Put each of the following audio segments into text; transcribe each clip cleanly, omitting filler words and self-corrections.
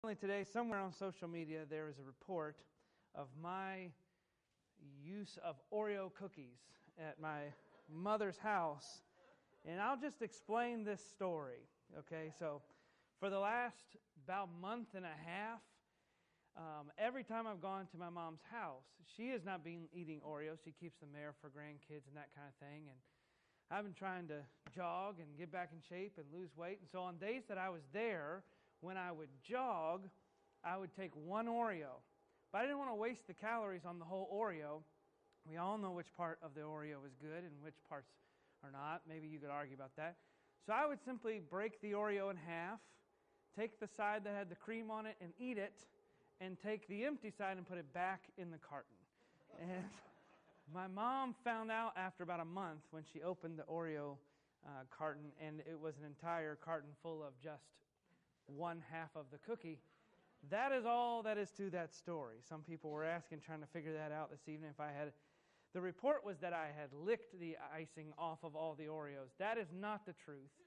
Today, somewhere on social media, there is a report of my use of Oreo cookies at my mother's house. And I'll just explain this story, okay? So, for the last about month and a half, every time I've gone to my mom's house, she has not been eating Oreos. She keeps them there for grandkids and that kind of thing. And I've been trying to jog and get back in shape and lose weight. And so on days that I was there, when I would jog, I would take one Oreo. But I didn't want to waste the calories on the whole Oreo. We all know which part of the Oreo is good and which parts are not. Maybe you could argue about that. So I would simply break the Oreo in half, take the side that had the cream on it and eat it, and take the empty side and put it back in the carton. And my mom found out after about a month when she opened the Oreo carton, and it was an entire carton full of just one half of the cookie. That is all that is to that story. Some people were asking, trying to figure that out this evening, if I had... The report was that I had licked the icing off of all the Oreos. That is not the truth.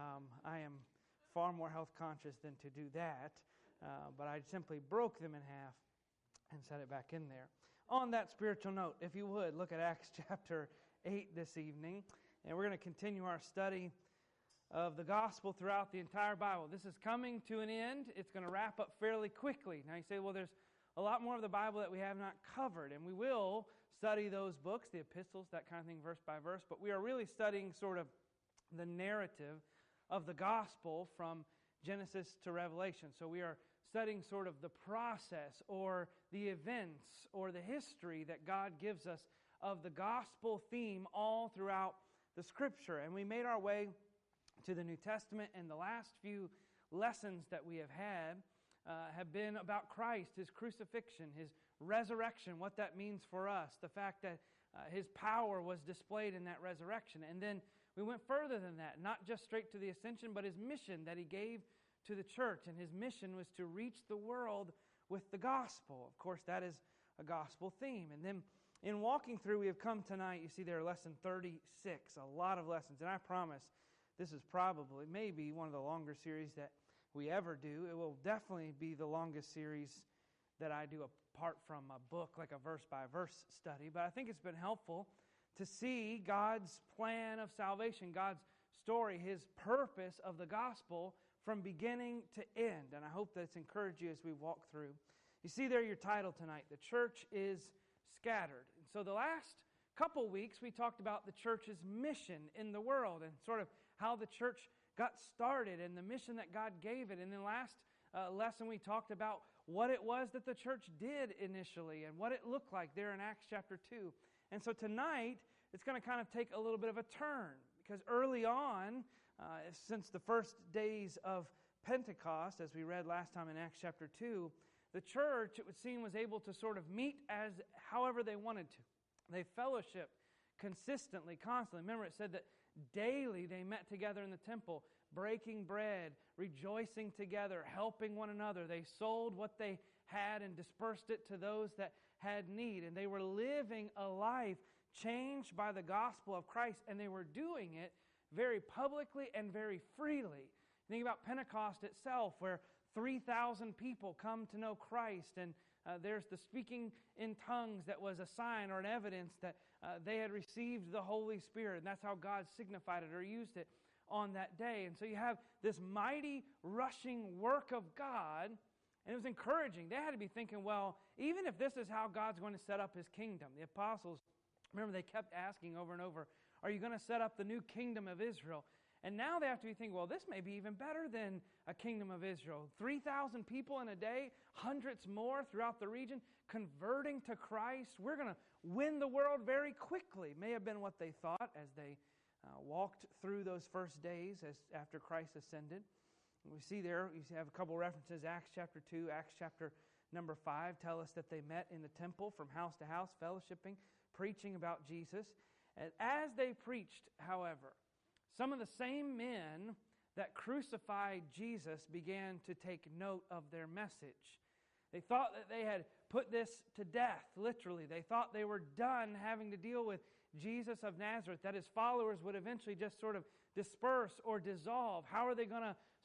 I am far more health conscious than to do that. But I simply broke them in half and set it back in there. On that spiritual note, if you would, look at Acts chapter 8 this evening. And we're going to continue our study of the gospel throughout the entire Bible. This is coming to an end. It's going to wrap up fairly quickly. Now you say, well, there's a lot more of the Bible that we have not covered. And we will study those books, the epistles, that kind of thing, verse by verse. But we are really studying sort of the narrative of the gospel from Genesis to Revelation. So we are studying sort of the process or the events or the history that God gives us of the gospel theme all throughout the Scripture. And we made our way to the New Testament, and the last few lessons that we have had have been about Christ, His crucifixion, His resurrection, what that means for us, the fact that His power was displayed in that resurrection. And then we went further than that, not just straight to the ascension, but His mission that He gave to the church. And His mission was to reach the world with the gospel. Of course, that is a gospel theme. And then in walking through, we have come tonight, you see there, lesson 36, a lot of lessons. And I promise, this is probably, maybe one of the longer series that we ever do. It will definitely be the longest series that I do apart from a book, like a verse-by-verse study. But I think it's been helpful to see God's plan of salvation, God's story, His purpose of the gospel from beginning to end. And I hope that's encouraged you as we walk through. You see there your title tonight, The Church is Scattered. And so the last couple weeks we talked about the church's mission in the world and sort of how the church got started and the mission that God gave it. And then last lesson we talked about what it was that the church did initially and what it looked like there in Acts chapter 2. And so tonight it's going to kind of take a little bit of a turn because early on, since the first days of Pentecost, as we read last time in Acts chapter 2, the church, it would seem, was able to sort of meet as however they wanted to. They fellowshiped consistently, constantly. Remember, it said that daily they met together in the temple, breaking bread, rejoicing together, helping one another. They sold what they had and dispersed it to those that had need. And they were living a life changed by the gospel of Christ, and they were doing it very publicly and very freely. Think about Pentecost itself, where 3,000 people come to know Christ, and there's the speaking in tongues that was a sign or an evidence that they had received the Holy Spirit, and that's how God signified it or used it on that day. And so you have this mighty rushing work of God, and it was encouraging. They had to be thinking, well, even if this is how God's going to set up His kingdom, the apostles, remember, they kept asking over and over, are you going to set up the new kingdom of Israel? And now they have to be thinking, well, this may be even better than a kingdom of Israel. 3,000 people in a day, hundreds more throughout the region, converting to Christ. We're going to win the world very quickly. May have been what they thought as they walked through those first days after Christ ascended. And we see there, you have a couple references, Acts chapter 2, Acts chapter number 5, tell us that they met in the temple from house to house, fellowshipping, preaching about Jesus. And as they preached, however, some of the same men that crucified Jesus began to take note of their message. They thought that they had put this to death, literally. They thought they were done having to deal with Jesus of Nazareth, that His followers would eventually just sort of disperse or dissolve. How are they going to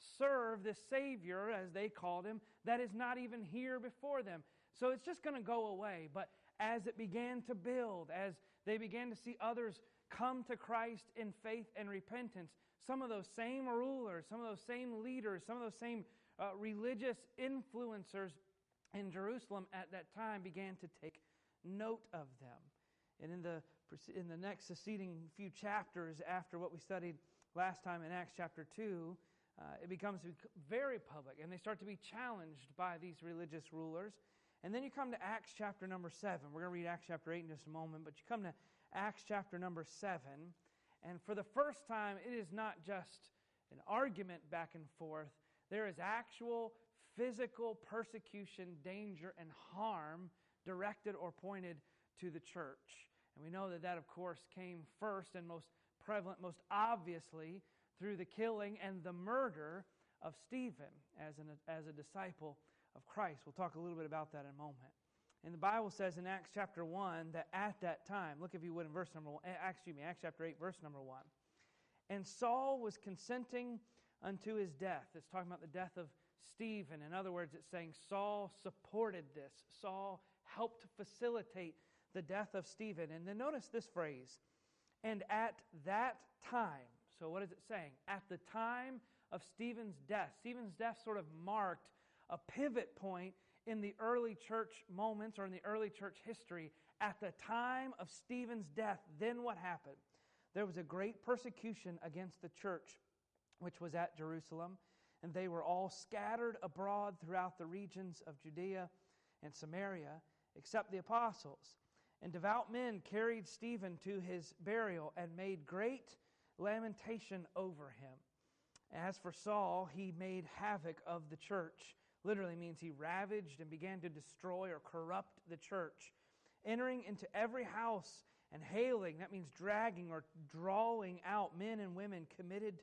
serve this Savior, as they called him, that is not even here before them. So it's just going to go away. But as it began to build, as they began to see others come to Christ in faith and repentance, some of those same rulers, some of those same leaders, some of those same religious influencers in Jerusalem at that time began to take note of them. And in the next succeeding few chapters after what we studied last time in Acts chapter 2, it becomes very public, and they start to be challenged by these religious rulers. And then you come to Acts chapter number 7. We're going to read Acts chapter 8 in just a moment, but you come to Acts chapter number 7, and for the first time, it is not just an argument back and forth. There is actual physical persecution, danger, and harm directed or pointed to the church. And we know that, of course, came first and most prevalent, most obviously, through the killing and the murder of Stephen as a disciple of Christ. We'll talk a little bit about that in a moment. And the Bible says in Acts chapter 1 that at that time, look if you would in Acts chapter 8, verse number 1. And Saul was consenting unto his death. It's talking about the death of Stephen. In other words, it's saying Saul supported this. Saul helped facilitate the death of Stephen. And then notice this phrase, and at that time. So what is it saying? At the time of Stephen's death. Stephen's death sort of marked a pivot point in the early church moments or in the early church history. At the time of Stephen's death, then what happened? There was a great persecution against the church, which was at Jerusalem, and they were all scattered abroad throughout the regions of Judea and Samaria, except the apostles. And devout men carried Stephen to his burial and made great lamentation over him. As for Saul, he made havoc of the church. Literally means he ravaged and began to destroy or corrupt the church, entering into every house and hailing, that means dragging or drawing out men and women, committed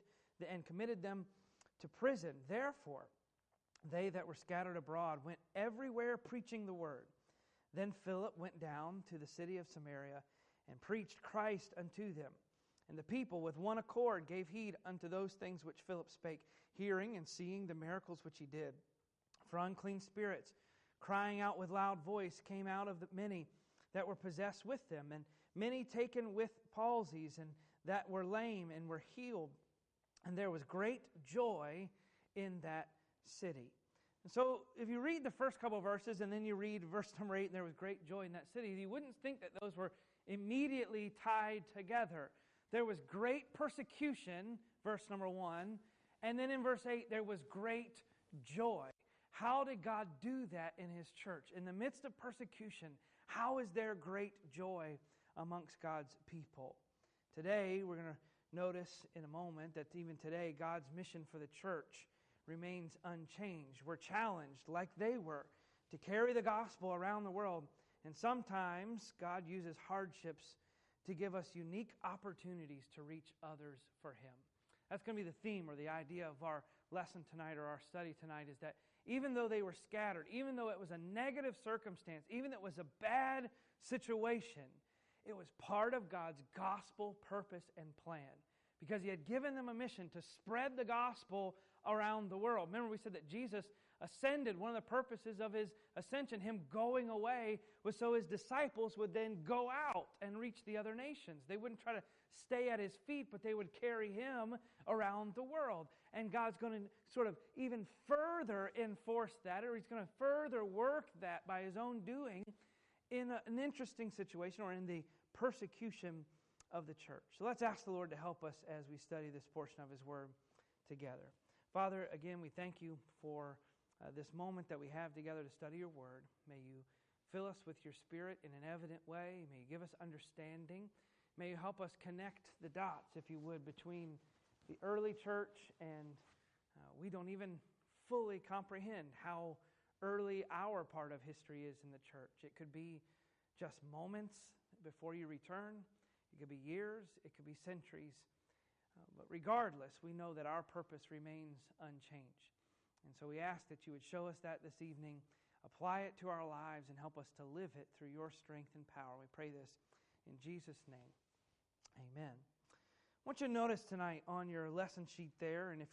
them to prison. Therefore, they that were scattered abroad went everywhere preaching the word. Then Philip went down to the city of Samaria and preached Christ unto them. And the people with one accord gave heed unto those things which Philip spake, hearing and seeing the miracles which he did. For unclean spirits, crying out with loud voice, came out of the many that were possessed with them, and many taken with palsies, and that were lame and were healed. And there was great joy in that city. And so if you read the first couple of verses, and then you read verse number 8, and there was great joy in that city, you wouldn't think that those were immediately tied together. There was great persecution, verse number 1, and then in verse 8, there was great joy. How did God do that in His church? In the midst of persecution, how is there great joy amongst God's people? Today, we're going to notice in a moment that even today, God's mission for the church remains unchanged. We're challenged, like they were, to carry the gospel around the world. And sometimes God uses hardships to give us unique opportunities to reach others for Him. That's going to be the theme or the idea of our lesson tonight or our study tonight, is that even though they were scattered, even though it was a negative circumstance, even though it was a bad situation, it was part of God's gospel purpose and plan, because He had given them a mission to spread the gospel around the world. Remember, we said that Jesus ascended. One of the purposes of His ascension, Him going away, was so His disciples would then go out and reach the other nations. They wouldn't try to stay at His feet, but they would carry Him around the world. And God's going to sort of even further enforce that, or He's going to further work that by His own doing in an interesting situation, or in the persecution of the church. So let's ask the Lord to help us as we study this portion of His Word together. Father, again, we thank You for this moment that we have together to study Your Word. May You fill us with Your Spirit in an evident way. May You give us understanding. May You help us connect the dots, if You would, between the early church and we don't even fully comprehend how early our part of history is in the church. It could be just moments before You return. It could be years. It could be centuries. But regardless, we know that our purpose remains unchanged. And so we ask that You would show us that this evening, apply it to our lives, and help us to live it through Your strength and power. We pray this in Jesus' name. Amen. I want you to notice tonight on your lesson sheet there, and if you're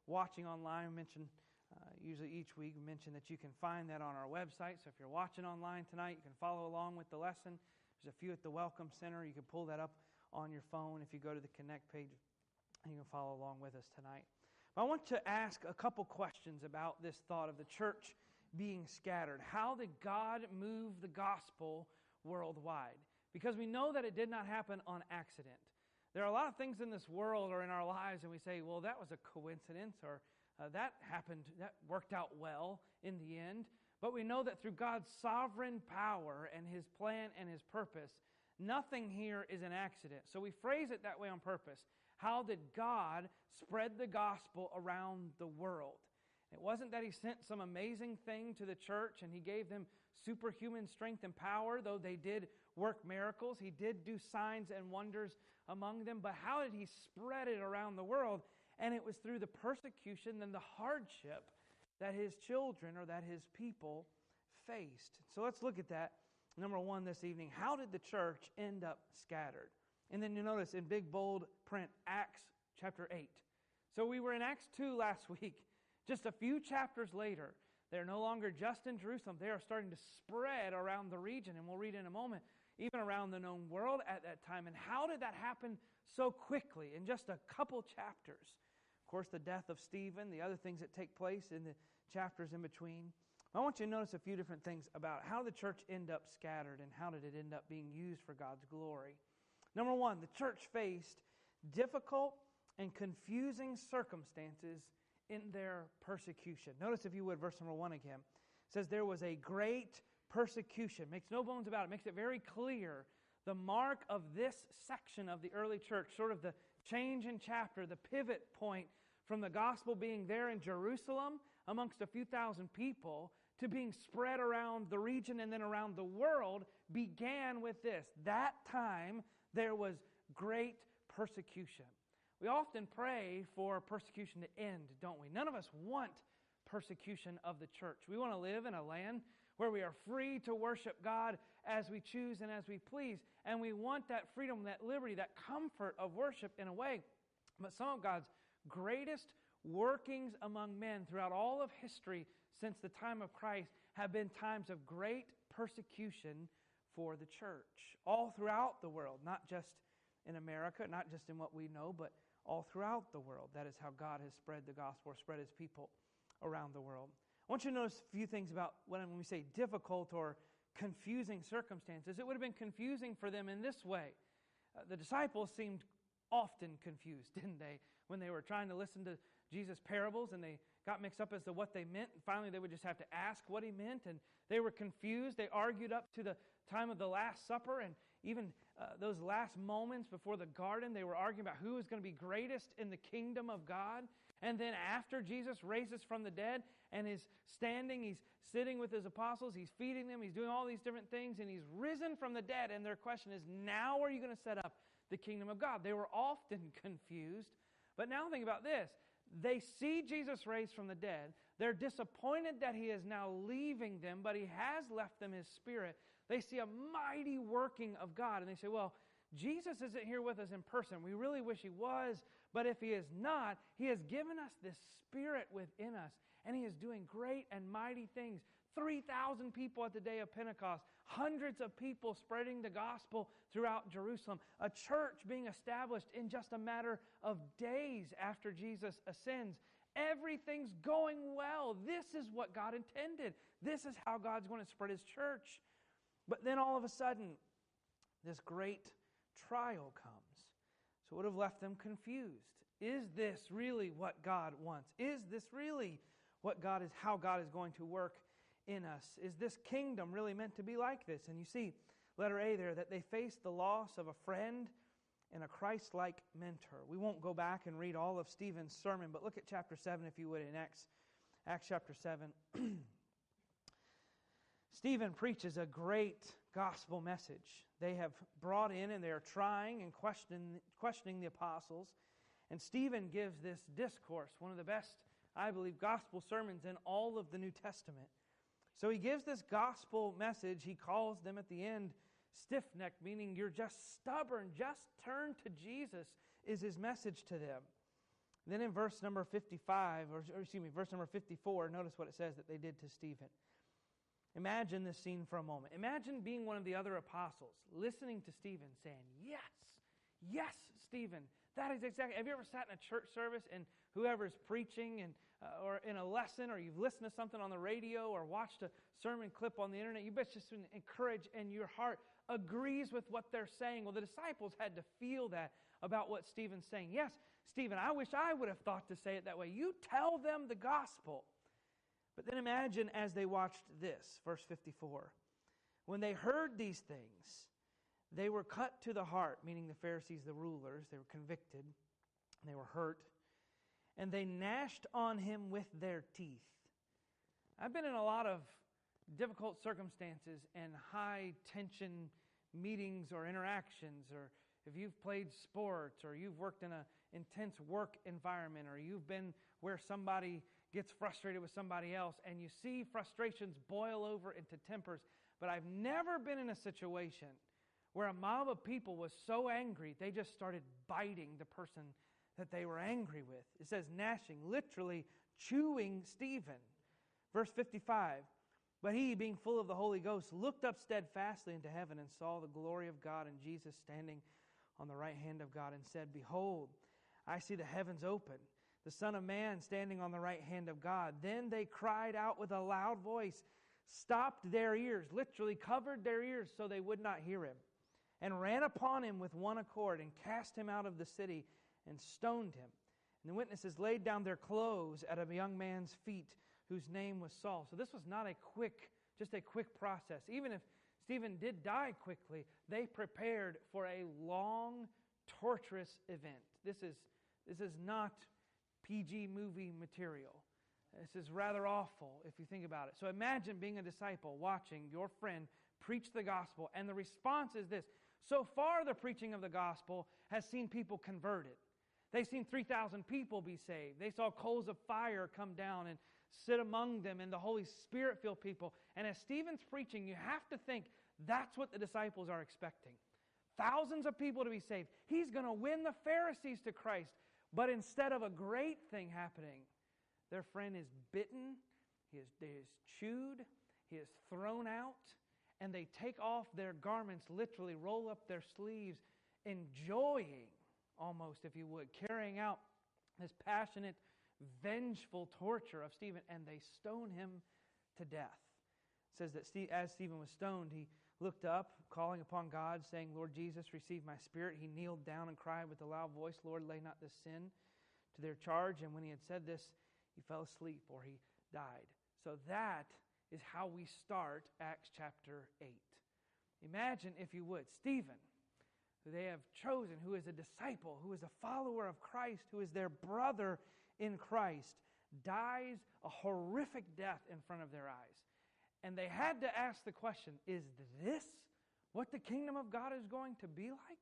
watching online, we mention usually each week, we mention that you can find that on our website. So if you're watching online tonight, you can follow along with the lesson. There's a few at the Welcome Center. You can pull that up on your phone if you go to the Connect page. You can follow along with us tonight. But I want to ask a couple questions about this thought of the church being scattered. How did God move the gospel worldwide? Because we know that it did not happen on accident. There are a lot of things in this world or in our lives, and we say, well, that was a coincidence, or that happened, that worked out well in the end. But we know that through God's sovereign power and His plan and His purpose, nothing here is an accident. So we phrase it that way on purpose. How did God spread the gospel around the world? It wasn't that He sent some amazing thing to the church and He gave them superhuman strength and power, though they did work miracles. He did do signs and wonders among them. But how did He spread it around the world? And it was through the persecution and the hardship that His children or that His people faced. So let's look at that. Number one this evening, how did the church end up scattered? And then you notice in big bold print, Acts chapter 8. So we were in Acts 2 last week. Just a few chapters later, they're no longer just in Jerusalem. They are starting to spread around the region. And we'll read in a moment, even around the known world at that time. And how did that happen so quickly in just a couple chapters? Of course, the death of Stephen, the other things that take place in the chapters in between. I want you to notice a few different things about how the church ended up scattered and how did it end up being used for God's glory. Number one, the church faced difficult and confusing circumstances in their persecution. Notice, if you would, verse number 1 again. It says, there was a great persecution. Makes no bones about it. Makes it very clear. The mark of this section of the early church, sort of the change in chapter, the pivot point from the gospel being there in Jerusalem amongst a few thousand people to being spread around the region and then around the world, began with this. That time there was great persecution. We often pray for persecution to end, don't we? None of us want persecution of the church. We want to live in a land where we are free to worship God as we choose and as we please. And we want that freedom, that liberty, that comfort of worship in a way. But some of God's greatest workings among men throughout all of history since the time of Christ have been times of great persecution for the church. All throughout the world, not just in America, not just in what we know, but all throughout the world. That is how God has spread the gospel, or spread His people around the world. I want you to notice a few things about when we say difficult or confusing circumstances. It would have been confusing for them in this way. The disciples seemed often confused, didn't they? When they were trying to listen to Jesus' parables and they got mixed up as to what they meant. And finally, they would just have to ask what He meant. And they were confused. They argued up to the time of the Last Supper. And even those last moments before the garden, they were arguing about who was going to be greatest in the kingdom of God. And then after Jesus raises from the dead and is standing, He's sitting with His apostles, He's feeding them, He's doing all these different things, and He's risen from the dead. And their question is, now are you going to set up the kingdom of God? They were often confused. But now think about this. They see Jesus raised from the dead. They're disappointed that He is now leaving them, but He has left them His Spirit. They see a mighty working of God, and they say, well, Jesus isn't here with us in person. We really wish He was, but if He is not, He has given us this Spirit within us, and He is doing great and mighty things. 3,000 people at the day of Pentecost, hundreds of people spreading the gospel throughout Jerusalem, a church being established in just a matter of days after Jesus ascends. Everything's going well. This is what God intended. This is how God's going to spread His church. But then all of a sudden, this great trial comes. So it would have left them confused. Is this really what God wants? Is this really how God is going to work in us? Is this kingdom really meant to be like this? And you see, letter A there, that they faced the loss of a friend and a Christ-like mentor. We won't go back and read all of Stephen's sermon, but look at chapter 7, if you would, in Acts chapter 7. Stephen preaches a great gospel message. They have brought in and they are trying and questioning the apostles. And Stephen gives this discourse, one of the best, I believe, gospel sermons in all of the New Testament. So he gives this gospel message. He calls them at the end stiff-necked, meaning you're just stubborn. Just turn to Jesus is his message to them. Then in verse number 55, verse number 54, notice what it says that they did to Stephen. Imagine this scene for a moment. Imagine being one of the other apostles, listening to Stephen saying, yes, Stephen, that is exactly. Have you ever sat in a church service and whoever's preaching or in a lesson, or you've listened to something on the radio or watched a sermon clip on the internet, you've just been encouraged and your heart agrees with what they're saying? Well, the disciples had to feel that about what Stephen's saying. Yes, Stephen, I wish I would have thought to say it that way. You tell them the gospel. But then imagine as they watched this, verse 54. When they heard these things, they were cut to the heart, meaning the Pharisees, the rulers. They were convicted, and they were hurt, and they gnashed on him with their teeth. I've been in a lot of difficult circumstances and high-tension meetings or interactions, or if you've played sports, or you've worked in an intense work environment, or you've been where somebody gets frustrated with somebody else, and you see frustrations boil over into tempers. But I've never been in a situation where a mob of people was so angry, they just started biting the person that they were angry with. It says gnashing, literally chewing Stephen. Verse 55, but he, being full of the Holy Ghost, looked up steadfastly into heaven and saw the glory of God and Jesus standing on the right hand of God, and said, Behold, I see the heavens open, the Son of Man standing on the right hand of God. Then they cried out with a loud voice, stopped their ears, literally covered their ears so they would not hear him, and ran upon him with one accord, and cast him out of the city, and stoned him. And the witnesses laid down their clothes at a young man's feet, whose name was Saul. So this was not just a quick process. Even if Stephen did die quickly, they prepared for a long, torturous event. This is not PG movie material. This is rather awful if you think about it. So imagine being a disciple watching your friend preach the gospel, and the response is this. So far, the preaching of the gospel has seen people converted. They've seen 3,000 people be saved. They saw coals of fire come down and sit among them, and the Holy Spirit fill people. And as Stephen's preaching, you have to think that's what the disciples are expecting. Thousands of people to be saved. He's going to win the Pharisees to Christ. But instead of a great thing happening, their friend is bitten, he is chewed, he is thrown out, and they take off their garments, literally roll up their sleeves, enjoying, almost if you would, carrying out this passionate, vengeful torture of Stephen, and they stone him to death. It says that as Stephen was stoned, he looked up, calling upon God, saying, Lord Jesus, receive my spirit. He kneeled down and cried with a loud voice, Lord, lay not this sin to their charge. And when he had said this, he fell asleep, or he died. So that is how we start Acts chapter 8. Imagine, if you would, Stephen, who they have chosen, who is a disciple, who is a follower of Christ, who is their brother in Christ, dies a horrific death in front of their eyes. And they had to ask the question, is this what the kingdom of God is going to be like?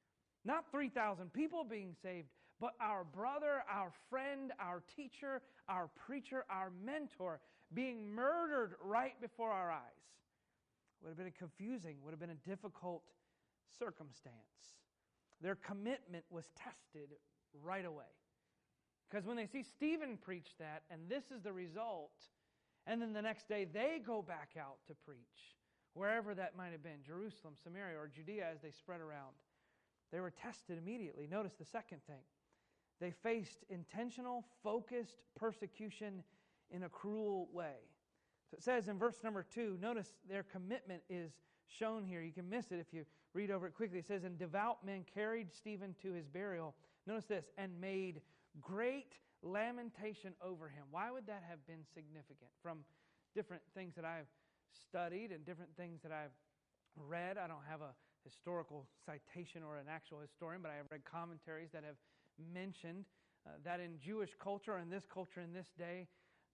Not 3,000 people being saved, but our brother, our friend, our teacher, our preacher, our mentor being murdered right before our eyes. Would have been confusing, would have been a difficult circumstance. Their commitment was tested right away. Because when they see Stephen preach that, and this is the result, and then the next day they go back out to preach, wherever that might have been, Jerusalem, Samaria, or Judea as they spread around. They were tested immediately. Notice the second thing. They faced intentional, focused persecution in a cruel way. So it says in verse number 2, notice their commitment is shown here. You can miss it if you read over it quickly. It says, and devout men carried Stephen to his burial. Notice this, and made great lamentation over him. Why would that have been significant? From different things that I've studied and different things that I've read, I don't have a historical citation or an actual historian, but I have read commentaries that have mentioned that in Jewish culture, in this culture, in this day,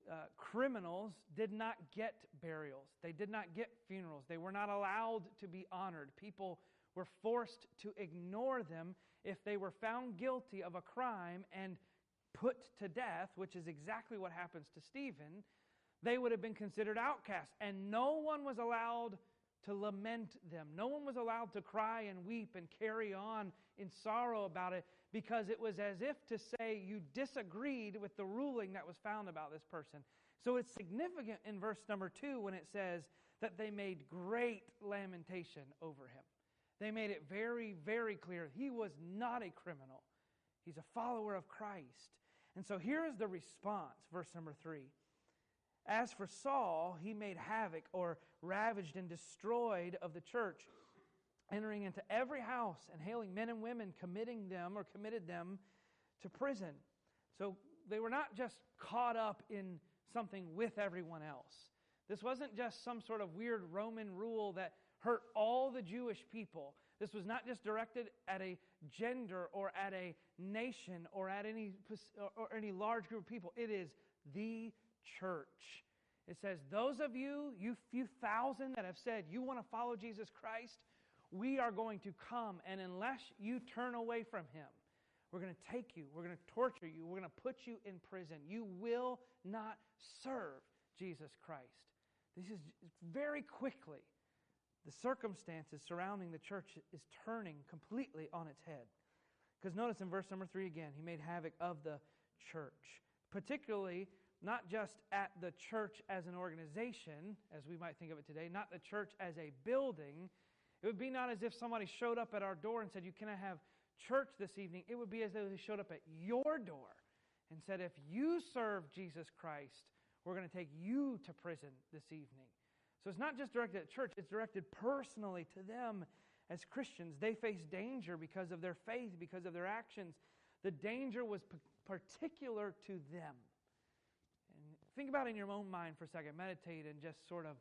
criminals did not get burials. They did not get funerals. They were not allowed to be honored. People were forced to ignore them if they were found guilty of a crime and put to death, which is exactly what happens to Stephen. They would have been considered outcasts, and no one was allowed to lament them. No one was allowed to cry and weep and carry on in sorrow about it, because it was as if to say you disagreed with the ruling that was found about this person. So it's significant in verse number 2 when it says that they made great lamentation over him. They made it very, very clear he was not a criminal. He's a follower of Christ. And so here is the response, verse number 3. As for Saul, he made havoc or ravaged and destroyed of the church, entering into every house and hailing men and women, committed them to prison. So they were not just caught up in something with everyone else. This wasn't just some sort of weird Roman rule that hurt all the Jewish people. This was not just directed at a gender or at a nation or at any large group of people. It is the church. It says, those of you few thousand that have said you want to follow Jesus Christ, we are going to come, and unless you turn away from Him, we're going to take you, we're going to torture you, we're going to put you in prison. You will not serve Jesus Christ. This is very quickly, the circumstances surrounding the church is turning completely on its head. Because notice in verse number 3 again, he made havoc of the church. Particularly, not just at the church as an organization, as we might think of it today, not the church as a building. It would be not as if somebody showed up at our door and said, you cannot have church this evening. It would be as though they showed up at your door and said, if you serve Jesus Christ, we're going to take you to prison this evening. So it's not just directed at church, it's directed personally to them as Christians. They face danger because of their faith, because of their actions. The danger was particular to them. And think about it in your own mind for a second. Meditate and just sort of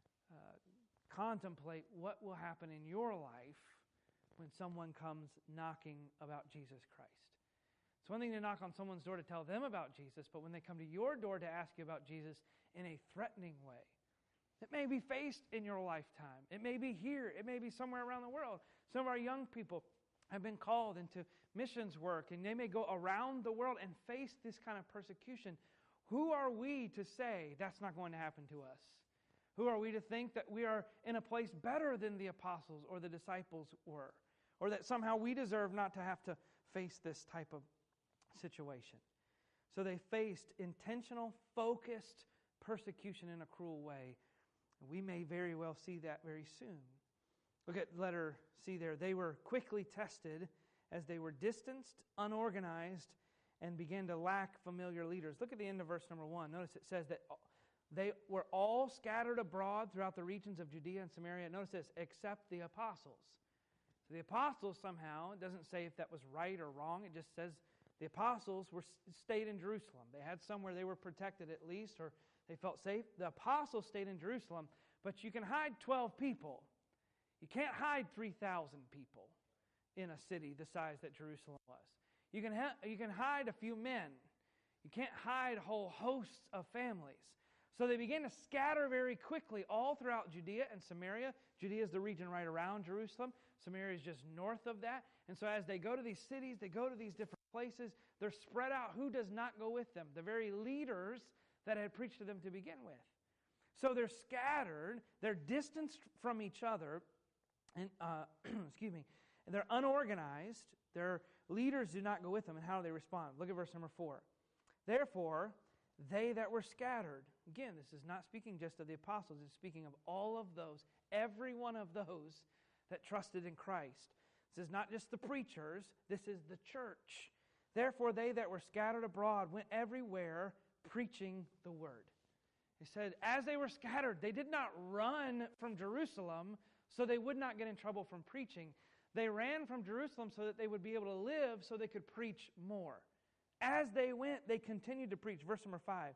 contemplate what will happen in your life when someone comes knocking about Jesus Christ. It's one thing to knock on someone's door to tell them about Jesus, but when they come to your door to ask you about Jesus in a threatening way, it may be faced in your lifetime. It may be here. It may be somewhere around the world. Some of our young people have been called into missions work, and they may go around the world and face this kind of persecution. Who are we to say that's not going to happen to us? Who are we to think that we are in a place better than the apostles or the disciples were? Or that somehow we deserve not to have to face this type of situation? So they faced intentional, focused persecution in a cruel way. We may very well see that very soon. Look at letter C there. They were quickly tested as they were distanced, unorganized, and began to lack familiar leaders. Look at the end of verse number 1. Notice it says that they were all scattered abroad throughout the regions of Judea and Samaria. Notice this, except the apostles. So the apostles somehow, it doesn't say if that was right or wrong. It just says the apostles stayed in Jerusalem. They had somewhere they were protected at least, or they felt safe. The apostles stayed in Jerusalem, but you can hide 12 people. You can't hide 3,000 people in a city the size that Jerusalem was. You can hide a few men. You can't hide whole hosts of families. So they began to scatter very quickly all throughout Judea and Samaria. Judea is the region right around Jerusalem. Samaria is just north of that. And so as they go to these cities, they go to these different places, they're spread out. Who does not go with them? The very leaders that had preached to them to begin with. So they're scattered, they're distanced from each other, and excuse me, and they're unorganized. Their leaders do not go with them. And how do they respond? Look at verse number 4. Therefore, they that were scattered. Again, this is not speaking just of the apostles. It's speaking of all of those, every one of those that trusted in Christ. This is not just the preachers. This is the church. Therefore, they that were scattered abroad went everywhere preaching the word. He said, as they were scattered, they did not run from Jerusalem so they would not get in trouble from preaching. They ran from Jerusalem so that they would be able to live so they could preach more. As they went, they continued to preach. Verse number 5.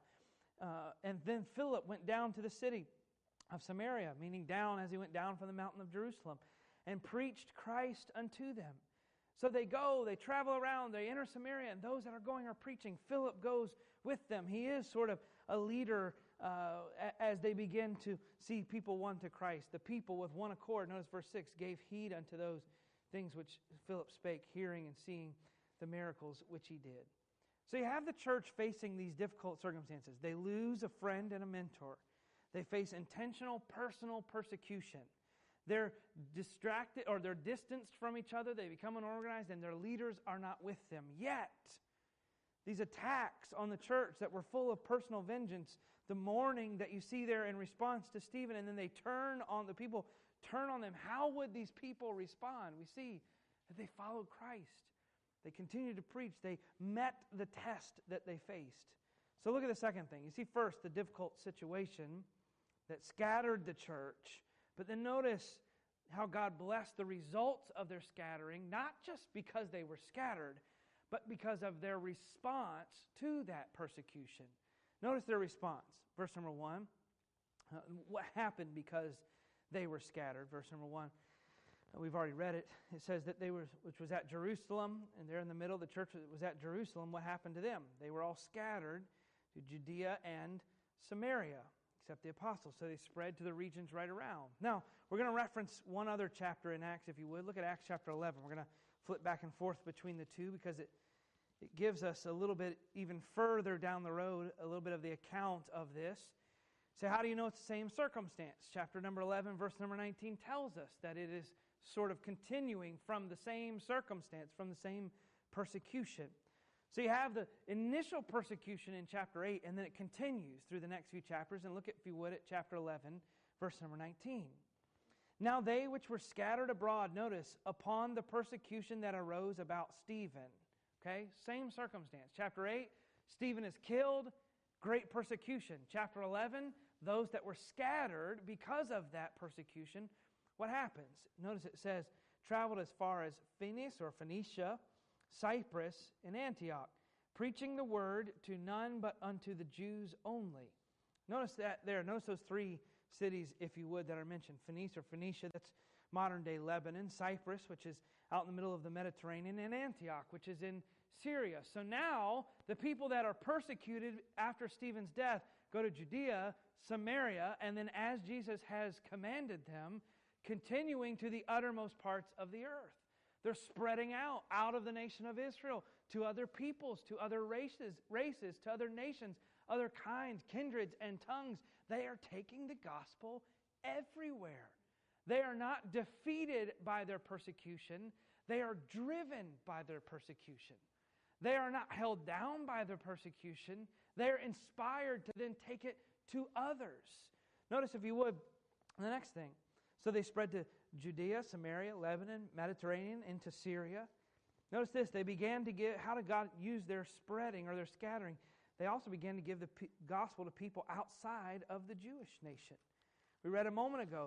And then Philip went down to the city of Samaria, meaning down as he went down from the mountain of Jerusalem, and preached Christ unto them. So they go, they travel around, they enter Samaria, and those that are going are preaching. Philip goes with them. He is sort of a leader as they begin to see people won to Christ. The people with one accord, notice verse 6, gave heed unto those things which Philip spake, hearing and seeing the miracles which he did. So you have the church facing these difficult circumstances. They lose a friend and a mentor. They face intentional personal persecution. They're distracted, or they're distanced from each other. They become unorganized, and their leaders are not with them. Yet, these attacks on the church that were full of personal vengeance, the mourning that you see there in response to Stephen, and then the people turn on them. How would these people respond? We see that they followed Christ. They continued to preach. They met the test that they faced. So look at the second thing. You see first the difficult situation that scattered the church, but then notice how God blessed the results of their scattering, not just because they were scattered, but because of their response to that persecution. Notice their response. Verse number 1. What happened because they were scattered? Verse number 1. We've already read it. It says that which was at Jerusalem, and there in the middle, the church that was at Jerusalem, what happened to them? They were all scattered to Judea and Samaria, except the apostles. So they spread to the regions right around. Now, we're going to reference one other chapter in Acts, if you would. Look at Acts chapter 11. We're going to flip back and forth between the two because it gives us a little bit, even further down the road, a little bit of the account of this. So how do you know it's the same circumstance? Chapter number 11, verse number 19 tells us that it is sort of continuing from the same circumstance, from the same persecution. So you have the initial persecution in chapter 8, and then it continues through the next few chapters. And look, if you would, at chapter 11, verse number 19. Now they which were scattered abroad, notice, upon the persecution that arose about Stephen. Okay, same circumstance. Chapter 8, Stephen is killed, great persecution. Chapter 11, those that were scattered because of that persecution, what happens? Notice it says, traveled as far as Phoenicia, Cyprus, and Antioch, preaching the word to none but unto the Jews only. Notice that there. Notice those three cities, if you would, that are mentioned. Phoenicia, that's modern-day Lebanon. Cyprus, which is out in the middle of the Mediterranean. And Antioch, which is in Syria. So now, the people that are persecuted after Stephen's death go to Judea, Samaria, and then as Jesus has commanded them, continuing to the uttermost parts of the earth. They're spreading out of the nation of Israel to other peoples, to other races, to other nations, other kinds, kindreds, and tongues. They are taking the gospel everywhere. They are not defeated by their persecution. They are driven by their persecution. They are not held down by their persecution. They are inspired to then take it to others. Notice, if you would, the next thing. So they spread to Judea, Samaria, Lebanon, Mediterranean, into Syria. Notice this, they began to give, how did God use their spreading or their scattering? They also began to give the gospel to people outside of the Jewish nation. We read a moment ago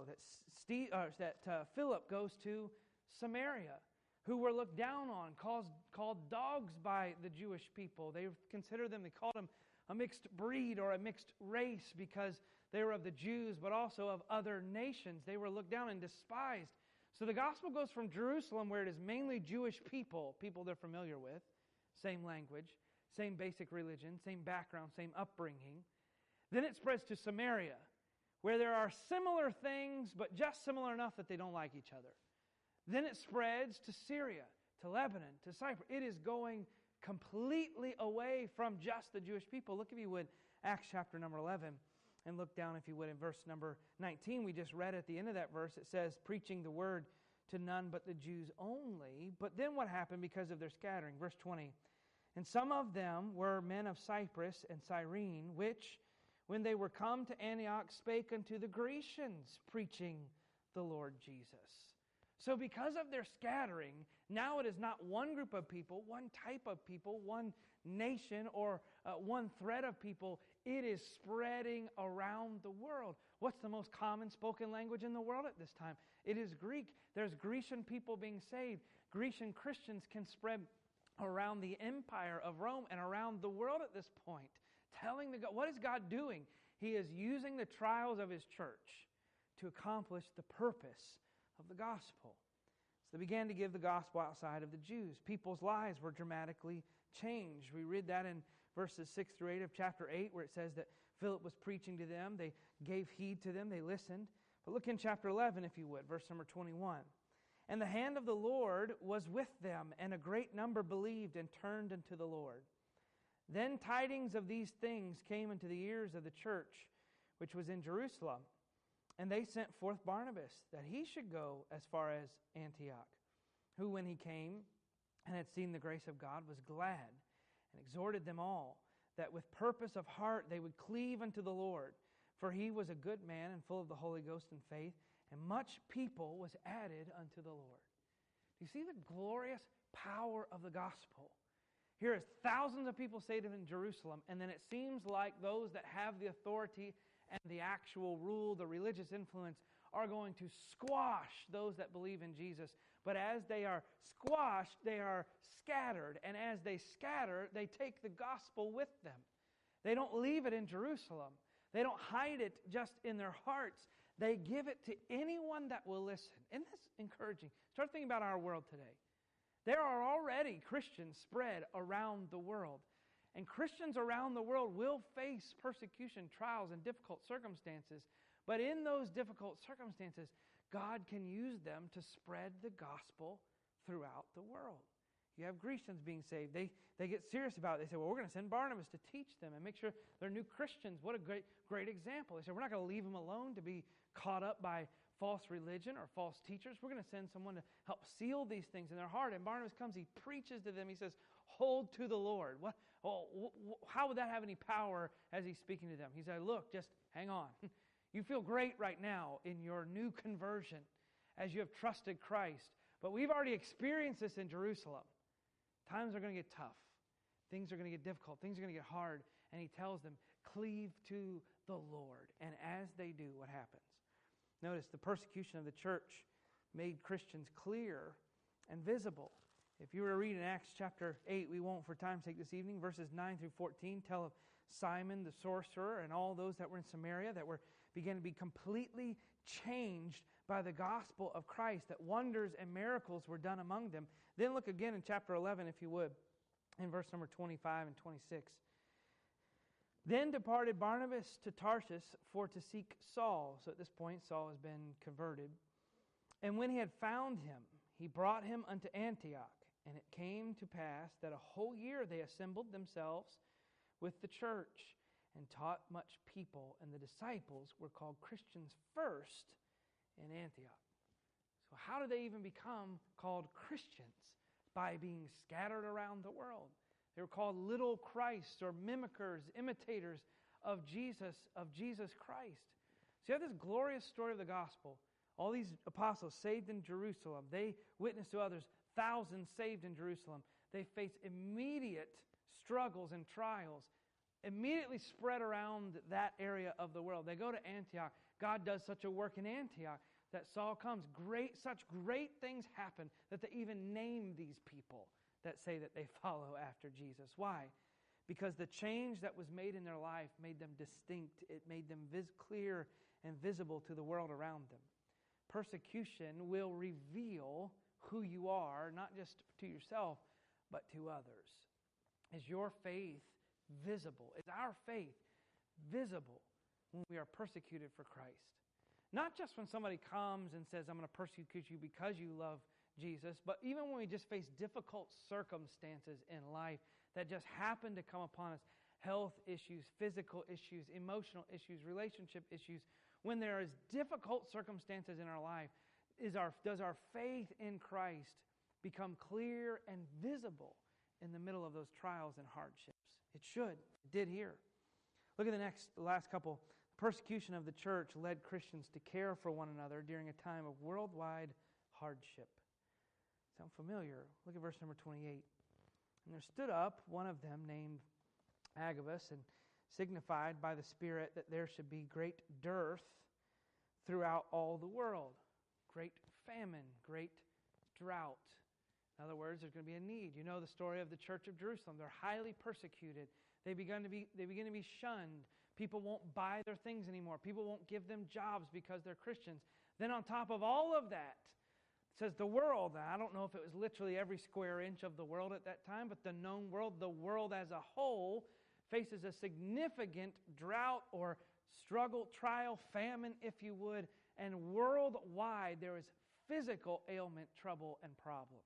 that Philip goes to Samaria, who were looked down on, called dogs by the Jewish people. They called them a mixed breed or a mixed race because they were of the Jews, but also of other nations. They were looked down and despised. So the gospel goes from Jerusalem, where it is mainly Jewish people they're familiar with, same language, same basic religion, same background, same upbringing. Then it spreads to Samaria, where there are similar things, but just similar enough that they don't like each other. Then it spreads to Syria, to Lebanon, to Cyprus. It is going completely away from just the Jewish people. Look, if you would, Acts chapter number 11. And look down, if you would, in verse number 19. We just read at the end of that verse, it says, preaching the word to none but the Jews only. But then what happened because of their scattering? Verse 20. And some of them were men of Cyprus and Cyrene, which, when they were come to Antioch, spake unto the Grecians, preaching the Lord Jesus. So because of their scattering, now it is not one group of people, one type of people, one nation, or one thread of people. It is spreading around the world. What's the most common spoken language in the world at this time? It is Greek. There's Grecian people being saved. Grecian Christians can spread around the empire of Rome and around the world at this point. What is God doing? He is using the trials of His church to accomplish the purpose of the gospel. So they began to give the gospel outside of the Jews. People's lives were dramatically changed. We read that in verses 6 through 8 of chapter 8, where it says that Philip was preaching to them. They gave heed to them. They listened. But look in chapter 11, if you would, verse number 21. And the hand of the Lord was with them, and a great number believed and turned unto the Lord. Then tidings of these things came into the ears of the church, which was in Jerusalem. And they sent forth Barnabas, that he should go as far as Antioch, who, when he came and had seen the grace of God, was glad, and exhorted them all, that with purpose of heart they would cleave unto the Lord. For he was a good man, and full of the Holy Ghost and faith, and much people was added unto the Lord. Do you see the glorious power of the gospel? Here is thousands of people saved in Jerusalem, and then it seems like those that have the authority and the actual rule, the religious influence, are going to squash those that believe in Jesus. But as they are squashed, they are scattered. And as they scatter, they take the gospel with them. They don't leave it in Jerusalem. They don't hide it just in their hearts. They give it to anyone that will listen. Isn't this encouraging? Start thinking about our world today. There are already Christians spread around the world. And Christians around the world will face persecution, trials, and difficult circumstances. But in those difficult circumstances, God can use them to spread the gospel throughout the world. You have Grecians being saved. They get serious about it. They say, well, we're going to send Barnabas to teach them and make sure they're new Christians. What a great example. They say, we're not going to leave them alone to be caught up by false religion or false teachers. We're going to send someone to help seal these things in their heart. And Barnabas comes, he preaches to them. He says, hold to the Lord. How would that have any power as he's speaking to them? He said, look, just hang on. You feel great right now in your new conversion as you have trusted Christ. But we've already experienced this in Jerusalem. Times are going to get tough. Things are going to get difficult. Things are going to get hard. And he tells them, cleave to the Lord. And as they do, what happens? Notice the persecution of the church made Christians clear and visible. If you were to read in Acts chapter 8, we won't for time's sake this evening, verses 9 through 14 tell of Simon the sorcerer and all those that were in Samaria that began to be completely changed by the gospel of Christ, that wonders and miracles were done among them. Then look again in chapter 11, if you would, in verse number 25 and 26. Then departed Barnabas to Tarsus for to seek Saul. So at this point, Saul has been converted. And when he had found him, he brought him unto Antioch. And it came to pass that a whole year they assembled themselves with the church and taught much people. And the disciples were called Christians first in Antioch. So how do they even become called Christians? By being scattered around the world. They were called little Christs or mimickers, imitators of Jesus Christ. So you have this glorious story of the gospel. All these apostles saved in Jerusalem. They witnessed to others. Thousands saved in Jerusalem. They face immediate struggles and trials, immediately spread around that area of the world. They go to Antioch. God does such a work in Antioch that Saul comes. Such great things happen that they even name these people that say that they follow after Jesus. Why? Because the change that was made in their life made them distinct. It made them clear and visible to the world around them. Persecution will reveal who you are, not just to yourself, but to others. Is your faith visible? Is our faith visible when we are persecuted for Christ? Not just when somebody comes and says, I'm going to persecute you because you love Jesus, but even when we just face difficult circumstances in life that just happen to come upon us, health issues, physical issues, emotional issues, relationship issues, when there is difficult circumstances in our life, does our faith in Christ become clear and visible in the middle of those trials and hardships? It should. It did here. Look at the last couple. Persecution of the church led Christians to care for one another during a time of worldwide hardship. Sound familiar? Look at verse number 28. And there stood up one of them named Agabus and signified by the Spirit that there should be great dearth throughout all the world. Great famine, great drought. In other words, there's going to be a need. You know the story of the church of Jerusalem. They're highly persecuted. They begin to be shunned. People won't buy their things anymore. People won't give them jobs because they're Christians. Then on top of all of that, it says the world. Now, I don't know if it was literally every square inch of the world at that time, but the known world, the world as a whole, faces a significant drought or struggle, trial, famine, if you would. And worldwide, there is physical ailment, trouble, and problems.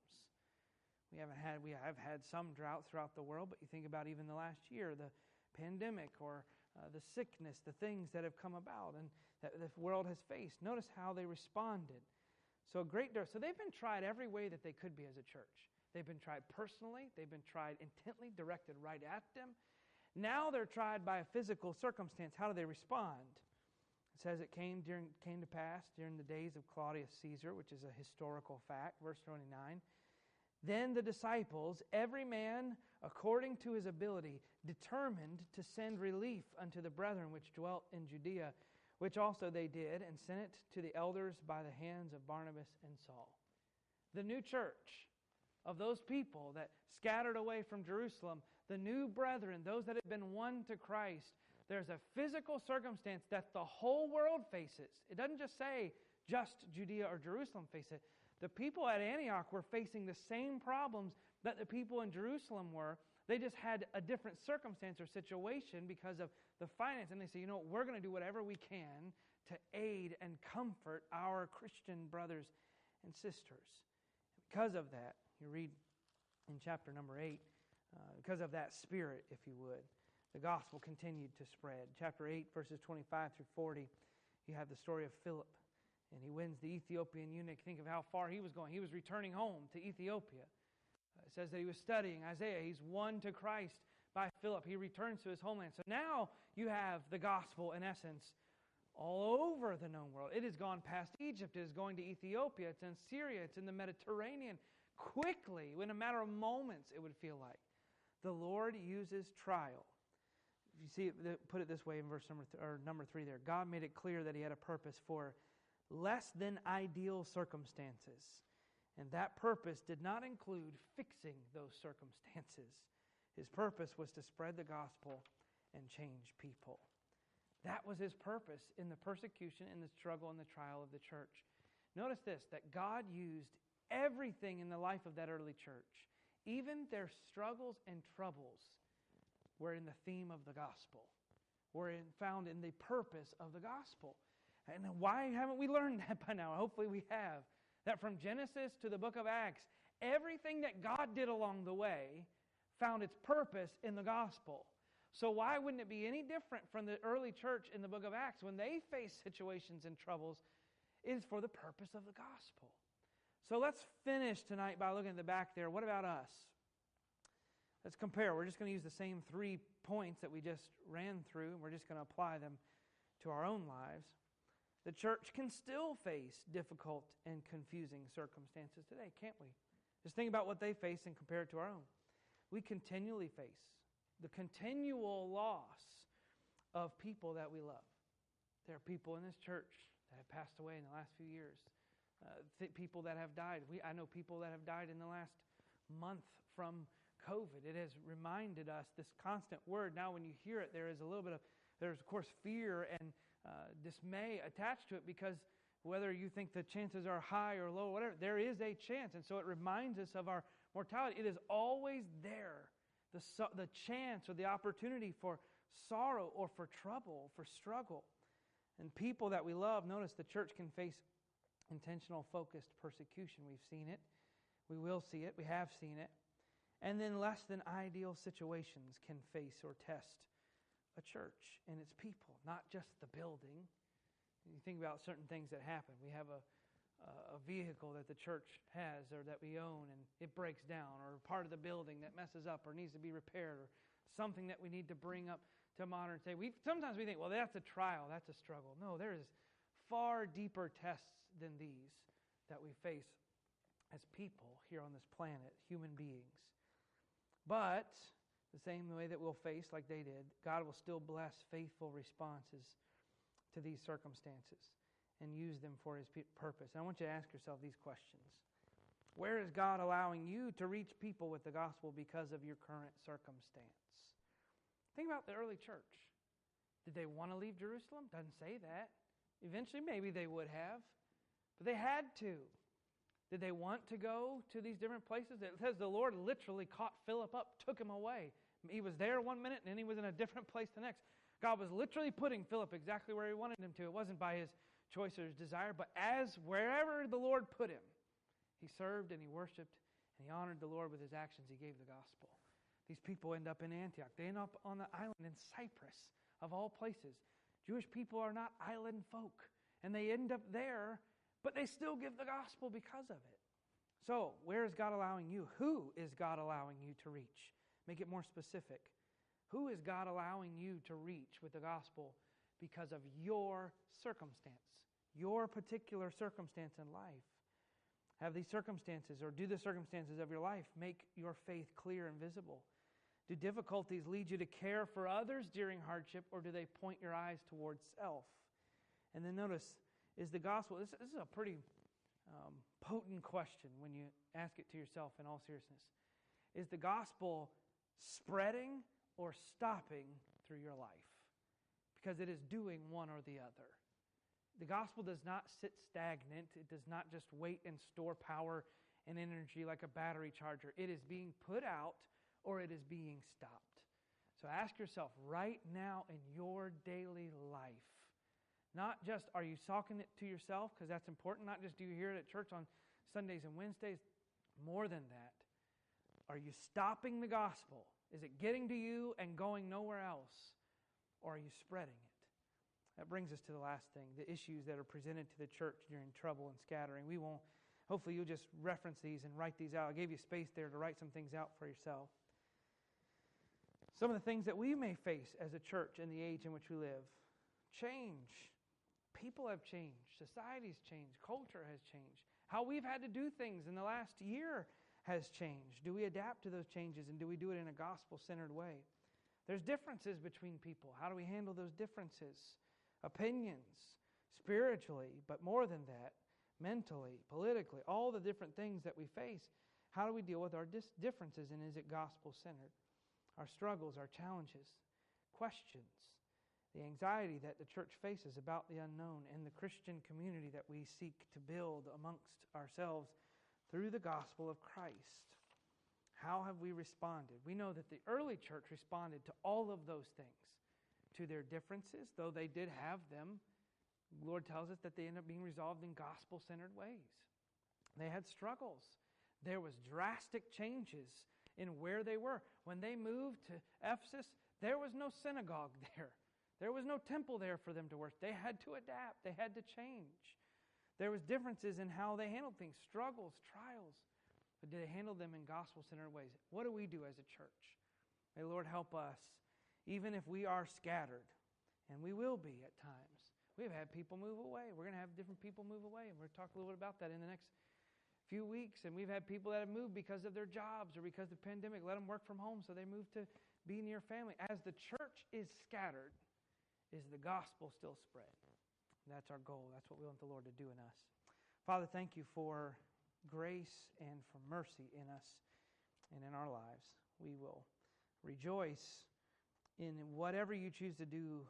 We have had some drought throughout the world, but you think about even the last year, the pandemic or the sickness, the things that have come about and that the world has faced. Notice how they responded. So they've been tried every way that they could be as a church. They've been tried personally. They've been tried intently, directed right at them. Now they're tried by a physical circumstance. How do they respond? It says it came to pass during the days of Claudius Caesar, which is a historical fact, verse 29. Then the disciples, every man according to his ability, determined to send relief unto the brethren which dwelt in Judea, which also they did, and sent it to the elders by the hands of Barnabas and Saul. The new church of those people that scattered away from Jerusalem, the new brethren, those that have been won to Christ, there's a physical circumstance that the whole world faces. It doesn't just say just Judea or Jerusalem face it. The people at Antioch were facing the same problems that the people in Jerusalem were. They just had a different circumstance or situation because of the finance. And they say, we're going to do whatever we can to aid and comfort our Christian brothers and sisters. Because of that, you read in chapter number 8, because of that spirit, if you would, the gospel continued to spread. Chapter 8, verses 25 through 40, you have the story of Philip. And he wins the Ethiopian eunuch. Think of how far he was going. He was returning home to Ethiopia. It says that he was studying Isaiah. He's won to Christ by Philip. He returns to his homeland. So now you have the gospel, in essence, all over the known world. It has gone past Egypt. It is going to Ethiopia. It's in Syria. It's in the Mediterranean. Quickly, in a matter of moments, it would feel like. The Lord uses trial. You see, put it this way in verse number 3 there. God made it clear that He had a purpose for less than ideal circumstances. And that purpose did not include fixing those circumstances. His purpose was to spread the gospel and change people. That was His purpose in the persecution, in the struggle, and the trial of the church. Notice this, that God used everything in the life of that early church. Even their struggles and troubles were in the theme of the gospel, were found in the purpose of the gospel. And why haven't we learned that by now? Hopefully we have. That from Genesis to the book of Acts, everything that God did along the way found its purpose in the gospel. So why wouldn't it be any different from the early church in the book of Acts when they face situations and troubles? It is for the purpose of the gospel. So let's finish tonight by looking at the back there. What about us? Let's compare. We're just going to use the same 3 points that we just ran through, and we're just going to apply them to our own lives. The church can still face difficult and confusing circumstances today, can't we? Just think about what they face and compare it to our own. We continually face the continual loss of people that we love. There are people in this church that have passed away in the last few years. People that have died. I know people that have died in the last month from COVID. It has reminded us this constant word. Now when you hear it, there's of course fear and dismay attached to it, because whether you think the chances are high or low, whatever, there is a chance. And so it reminds us of our mortality. It is always there, the chance or the opportunity for sorrow or for trouble, for struggle. And people that we love, notice the church can face intentional, focused persecution. We've seen it. We will see it. We have seen it. And then less than ideal situations can face or test a church and its people, not just the building. You think about certain things that happen. We have a vehicle that the church has or that we own, and it breaks down, or part of the building that messes up or needs to be repaired, or something that we need to bring up to modern day. Sometimes we think, well, that's a trial, that's a struggle. No, there is far deeper tests than these that we face as people here on this planet, human beings. But the same way that we'll face, like they did, God will still bless faithful responses to these circumstances and use them for His purpose. And I want you to ask yourself these questions. Where is God allowing you to reach people with the gospel because of your current circumstance? Think about the early church. Did they want to leave Jerusalem? Doesn't say that. Eventually, maybe they would have, but they had to. Did they want to go to these different places? It says the Lord literally caught Philip up, took him away. He was there one minute, and then he was in a different place the next. God was literally putting Philip exactly where He wanted him to. It wasn't by his choice or his desire, but wherever the Lord put him, he served and he worshiped, and he honored the Lord with his actions. He gave the gospel. These people end up in Antioch. They end up on the island in Cyprus, of all places. Jewish people are not island folk, and they end up there, but they still give the gospel because of it. So, where is God allowing you? Who is God allowing you to reach? Make it more specific. Who is God allowing you to reach with the gospel because of your circumstance, your particular circumstance in life? Have these circumstances, or do the circumstances of your life make your faith clear and visible? Do difficulties lead you to care for others during hardship, or do they point your eyes towards self? And then notice, is the gospel, this is a pretty potent question when you ask it to yourself in all seriousness. Is the gospel spreading or stopping through your life? Because it is doing one or the other. The gospel does not sit stagnant. It does not just wait and store power and energy like a battery charger. It is being put out or it is being stopped. So ask yourself right now in your daily life, not just are you talking it to yourself, because that's important, not just do you hear it at church on Sundays and Wednesdays, more than that. Are you stopping the gospel? Is it getting to you and going nowhere else? Or are you spreading it? That brings us to the last thing, the issues that are presented to the church during trouble and scattering. We won't, hopefully you'll just reference these and write these out. I gave you space there to write some things out for yourself. Some of the things that we may face as a church in the age in which we live. Change. People have changed. Society's changed. Culture has changed. How we've had to do things in the last year has changed. Do we adapt to those changes, and do we do it in a gospel-centered way? There's differences between people. How do we handle those differences? Opinions, spiritually, but more than that, mentally, politically, all the different things that we face. How do we deal with our differences, and is it gospel-centered? Our struggles, our challenges, questions, the anxiety that the church faces about the unknown, and the Christian community that we seek to build amongst ourselves through the gospel of Christ. How have we responded? We know that the early church responded to all of those things, to their differences, though they did have them. The Lord tells us that they end up being resolved in gospel-centered ways. They had struggles. There was drastic changes in where they were. When they moved to Ephesus, there was no synagogue there. There was no temple there for them to worship. They had to adapt. They had to change. There was differences in how they handled things, struggles, trials. But did they handle them in gospel-centered ways? What do we do as a church? May the Lord help us, even if we are scattered, and we will be at times. We've had people move away. We're going to have different people move away, and we're going to talk a little bit about that in the next few weeks. And we've had people that have moved because of their jobs or because of the pandemic. Let them work from home, so they move to be near family. As the church is scattered, is the gospel still spread? That's our goal. That's what we want the Lord to do in us. Father, thank you for grace and for mercy in us and in our lives. We will rejoice in whatever you choose to do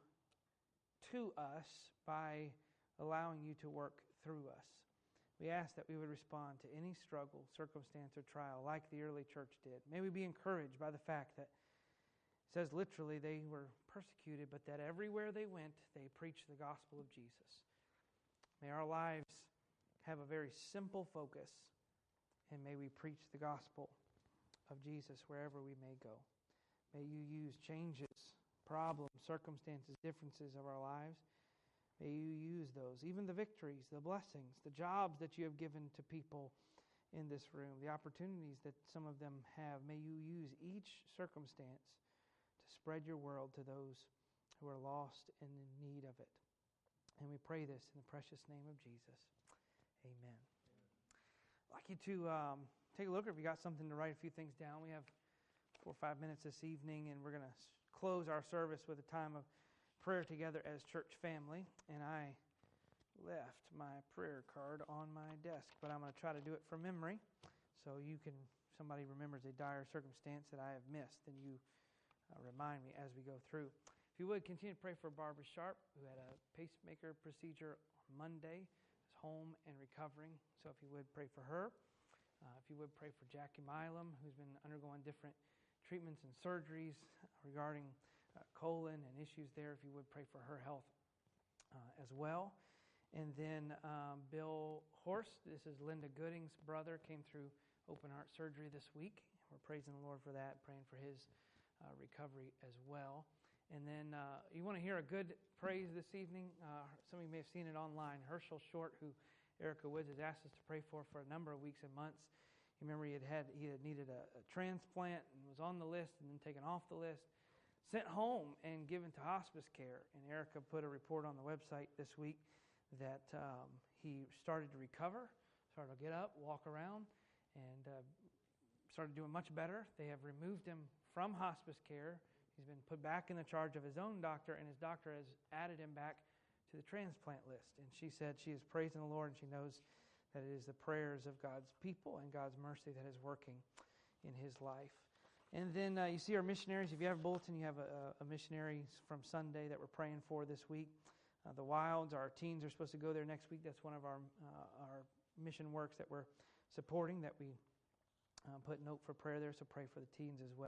to us by allowing you to work through us. We ask that we would respond to any struggle, circumstance, or trial like the early church did. May we be encouraged by the fact that it says literally they were persecuted, but that everywhere they went, they preached the gospel of Jesus. May our lives have a very simple focus, and may we preach the gospel of Jesus wherever we may go. May you use changes, problems, circumstances, differences of our lives. May you use those, even the victories, the blessings, the jobs that you have given to people in this room, the opportunities that some of them have. May you use each circumstance to spread your world to those who are lost and in need of it. And we pray this in the precious name of Jesus. Amen. I'd like you to take a look if you got something to write a few things down. We have 4 or 5 minutes this evening, and we're going to close our service with a time of prayer together as church family. And I left my prayer card on my desk, but I'm going to try to do it from memory. So you can, somebody remembers a dire circumstance that I have missed, and you remind me as we go through. If you would, continue to pray for Barbara Sharp, who had a pacemaker procedure on Monday, is home and recovering. So if you would, pray for her. If you would, pray for Jackie Milam, who's been undergoing different treatments and surgeries regarding colon and issues there. If you would, pray for her health as well. And then Bill Horst, this is Linda Gooding's brother, came through open heart surgery this week. We're praising the Lord for that, praying for his recovery as well. And then you want to hear a good praise this evening. Some of you may have seen it online. Herschel Short, who Erica Woods has asked us to pray for a number of weeks and months. You remember he had needed a transplant and was on the list and then taken off the list, sent home and given to hospice care. And Erica put a report on the website this week that he started to recover, started to get up, walk around, and started doing much better. They have removed him from hospice care. He's been put back in the charge of his own doctor, and his doctor has added him back to the transplant list. And she said she is praising the Lord, and she knows that it is the prayers of God's people and God's mercy that is working in his life. And then you see our missionaries. If you have a bulletin, you have a missionary from Sunday that we're praying for this week. The Wilds, our teens are supposed to go there next week. That's one of our mission works that we're supporting, that we put note for prayer there, so pray for the teens as well.